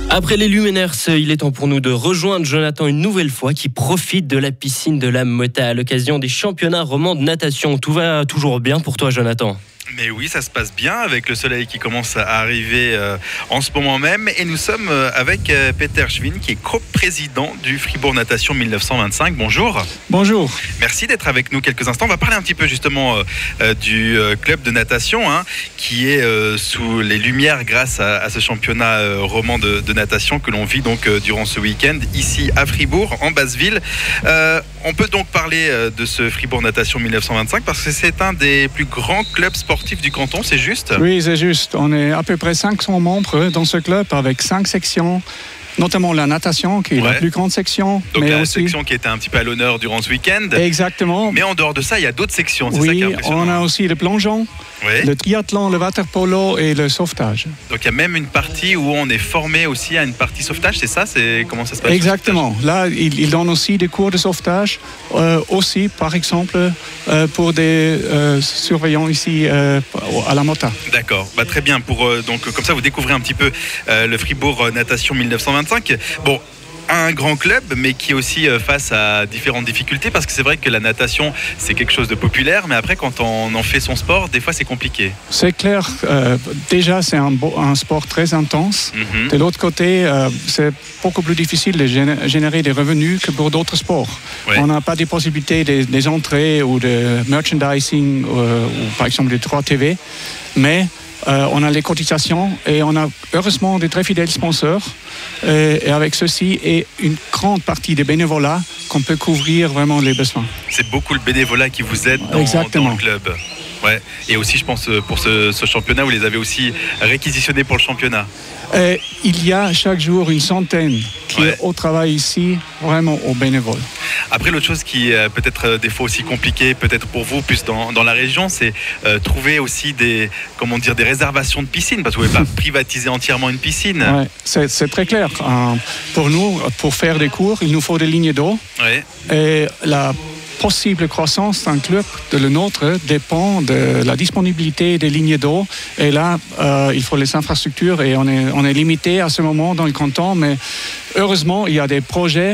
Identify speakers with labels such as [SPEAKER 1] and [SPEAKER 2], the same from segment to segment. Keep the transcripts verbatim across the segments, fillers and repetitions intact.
[SPEAKER 1] Après les Luminaires, il est temps pour nous de rejoindre Jonathan une nouvelle fois qui profite de la piscine de la Motta à l'occasion des championnats romans de natation. Tout va toujours bien pour toi, Jonathan ?
[SPEAKER 2] Mais oui, ça se passe bien avec le soleil qui commence à arriver euh, en ce moment même. Et nous sommes euh, avec euh, Peter Schwinn, qui est co-président du Fribourg Natation mille neuf cent vingt-cinq. Bonjour.
[SPEAKER 3] Bonjour.
[SPEAKER 2] Merci d'être avec nous quelques instants. On va parler un petit peu justement euh, euh, du euh, club de natation hein, qui est euh, sous les lumières grâce à, à ce championnat euh, roman de, de natation que l'on vit donc euh, durant ce week-end ici à Fribourg, en Basse-Ville. Euh, on peut donc parler euh, de ce Fribourg Natation mille neuf cent vingt-cinq parce que c'est un des plus grands clubs sportifs du canton, c'est juste ?
[SPEAKER 3] Oui, c'est juste. On est à peu près cinq cents membres dans ce club avec cinq sections, notamment la natation qui est ouais. la plus grande section.
[SPEAKER 2] Donc
[SPEAKER 3] mais
[SPEAKER 2] la
[SPEAKER 3] aussi...
[SPEAKER 2] section qui était un petit peu à l'honneur durant ce week-end.
[SPEAKER 3] Exactement.
[SPEAKER 2] Mais en dehors de ça, il y a d'autres sections, c'est
[SPEAKER 3] oui,
[SPEAKER 2] ça qui est impressionnant.
[SPEAKER 3] On a aussi le plongeon, oui. le triathlon, le waterpolo et le sauvetage.
[SPEAKER 2] Donc il y a même une partie où on est formé aussi à une partie sauvetage, c'est ça ? C'est... Comment ça se passe ?
[SPEAKER 3] Exactement. Là, ils il donnent aussi des cours de sauvetage, euh, aussi par exemple euh, pour des euh, surveillants ici euh, à la Motta.
[SPEAKER 2] D'accord, bah, très bien. Pour, euh, donc, comme ça, vous découvrez un petit peu euh, le Fribourg Natation mille neuf cent vingt-cinq. Bon, un grand club, mais qui est aussi face à différentes difficultés, parce que c'est vrai que la natation, c'est quelque chose de populaire, mais après, quand on en fait son sport, des fois, c'est compliqué.
[SPEAKER 3] C'est clair. Euh, déjà, c'est un, beau, un sport très intense. Mm-hmm. De l'autre côté, euh, c'est beaucoup plus difficile de géné- générer des revenus que pour d'autres sports. Ouais. On n'a pas des possibilités des, des entrées ou de merchandising, euh, ou par exemple des droits T V, mais Euh, on a les cotisations et on a heureusement de très fidèles sponsors euh, et avec ceci et une grande partie des bénévolats qu'on peut couvrir vraiment les besoins.
[SPEAKER 2] C'est beaucoup le bénévolat qui vous aide dans, dans le club. Ouais. Et aussi je pense pour ce, ce championnat, vous les avez aussi réquisitionnés pour le championnat.
[SPEAKER 3] Euh, il y a chaque jour une centaine qui ouais. est au travail ici, vraiment aux bénévoles.
[SPEAKER 2] Après, l'autre chose qui est peut-être euh, des fois aussi compliquée, peut-être pour vous, plus dans, dans la région, c'est euh, trouver aussi des, comment dire, des réservations de piscine, parce que vous ne pouvez pas privatiser entièrement une piscine.
[SPEAKER 3] Ouais, c'est, c'est très clair. Euh, pour nous, pour faire des cours, il nous faut des lignes d'eau.
[SPEAKER 2] Ouais.
[SPEAKER 3] Et la possible croissance d'un club de le nôtre dépend de la disponibilité des lignes d'eau. Et là, euh, il faut les infrastructures et on est, on est limité à ce moment dans le canton. Mais heureusement, il y a des projets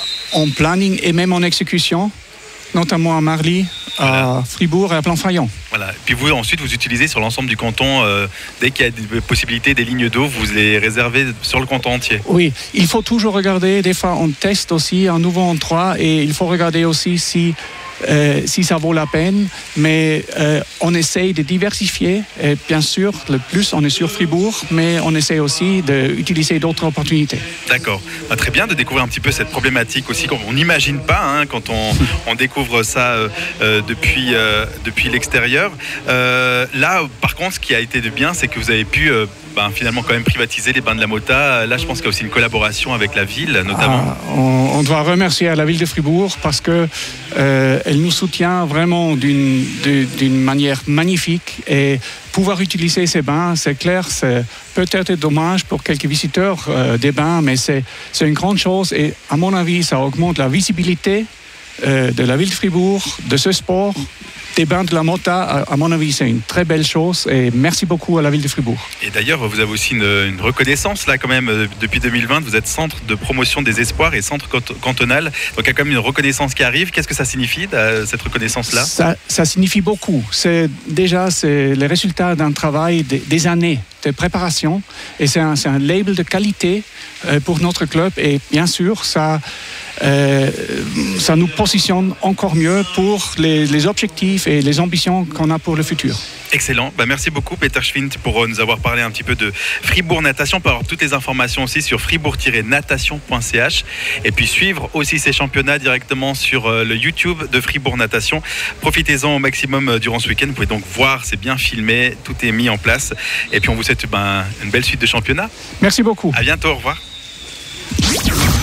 [SPEAKER 3] en planning et même en exécution, notamment à Marly, à Fribourg et à Plainfaillon.
[SPEAKER 2] Voilà. Puis vous, ensuite, vous utilisez sur l'ensemble du canton, euh, dès qu'il y a des possibilités, des lignes d'eau, vous les réservez sur le canton entier.
[SPEAKER 3] Oui, il faut toujours regarder, des fois on teste aussi un nouveau endroit et il faut regarder aussi si, euh, si ça vaut la peine, mais euh, on essaye de diversifier et bien sûr, le plus on est sur Fribourg, mais on essaye aussi d'utiliser d'autres opportunités.
[SPEAKER 2] D'accord, bah, très bien de découvrir un petit peu cette problématique aussi, on n'imagine pas hein, quand on, on découvre ça euh, euh, depuis, euh, depuis l'extérieur. Euh, là, par contre, ce qui a été de bien, c'est que vous avez pu euh, ben, finalement quand même privatiser les bains de la Motta. Là, je pense qu'il y a aussi une collaboration avec la ville, notamment.
[SPEAKER 3] Ah, on, on doit remercier la ville de Fribourg parce que euh, elle nous soutient vraiment d'une, d'une manière magnifique et pouvoir utiliser ces bains, c'est clair, c'est peut-être dommage pour quelques visiteurs euh, des bains, mais c'est, c'est une grande chose et à mon avis, ça augmente la visibilité euh, de la ville de Fribourg, de ce sport. Des bains de la Motta, à mon avis, c'est une très belle chose et merci beaucoup à la ville de Fribourg.
[SPEAKER 2] Et d'ailleurs, vous avez aussi une, une reconnaissance là quand même depuis deux mille vingt. Vous êtes centre de promotion des espoirs et centre cantonal. Donc il y a quand même une reconnaissance qui arrive. Qu'est-ce que ça signifie cette reconnaissance-là ?
[SPEAKER 3] ça, ça signifie beaucoup. C'est déjà c'est le résultat d'un travail des, des années de préparation et c'est un, c'est un label de qualité pour notre club et bien sûr ça. Euh, ça nous positionne encore mieux pour les, les objectifs et les ambitions qu'on a pour le futur.
[SPEAKER 2] Excellent. Bah, merci beaucoup Peter Schwinn pour nous avoir parlé un petit peu de Fribourg Natation. On peut avoir toutes les informations aussi sur fribourg tiret natation point c h et puis suivre aussi ces championnats directement sur le YouTube de Fribourg Natation. Profitez-en au maximum durant ce week-end. Vous pouvez donc voir, c'est bien filmé, tout est mis en place. Et puis on vous souhaite ben, une belle suite de championnats.
[SPEAKER 3] Merci beaucoup.
[SPEAKER 2] À bientôt, au revoir.